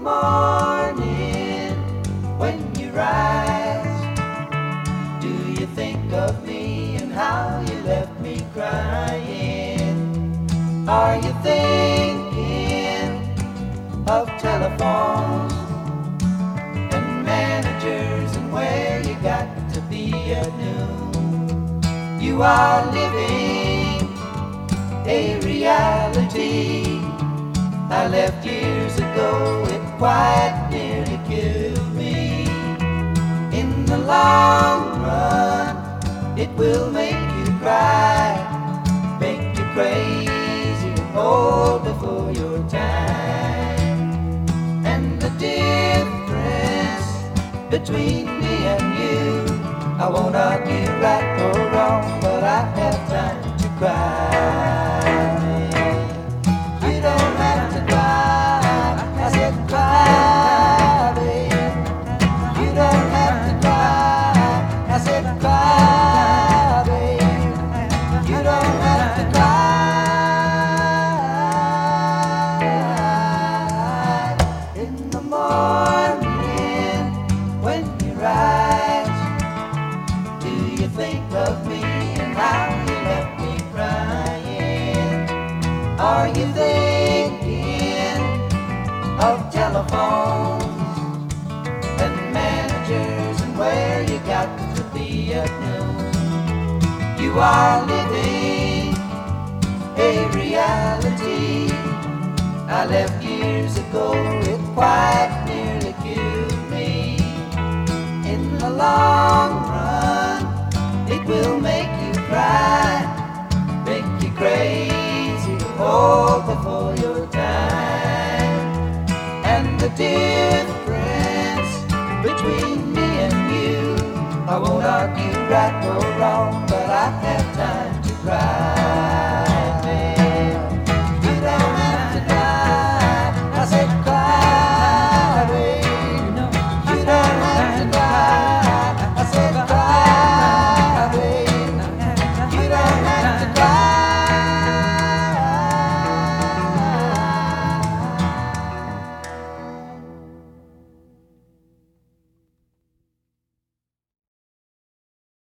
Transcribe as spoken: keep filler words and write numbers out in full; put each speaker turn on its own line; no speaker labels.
morning when you rise, do you think of me and how you left me crying? Are you thinking of telephones and managers and where you got to be at noon? You are living a reality I left years ago. It quite nearly killed me. In the long run, it will make you cry, make you crazy, old before your time. And the difference between me and you, I won't argue right or wrong, but I have time to cry. You don't have to cry, I said cry, babe. You don't have to cry, I said cry, babe. You don't have to cry. In the morning when you rise, do you think of me and how you left me crying? Are you thinking of telephones and managers and where you got to be at noon? You are living a reality I left years ago. It quite nearly killed me. In the long run, it will make you cry, make you crazy, all before your time. And the difference between me and you, I won't argue right or wrong, but I have time to cry.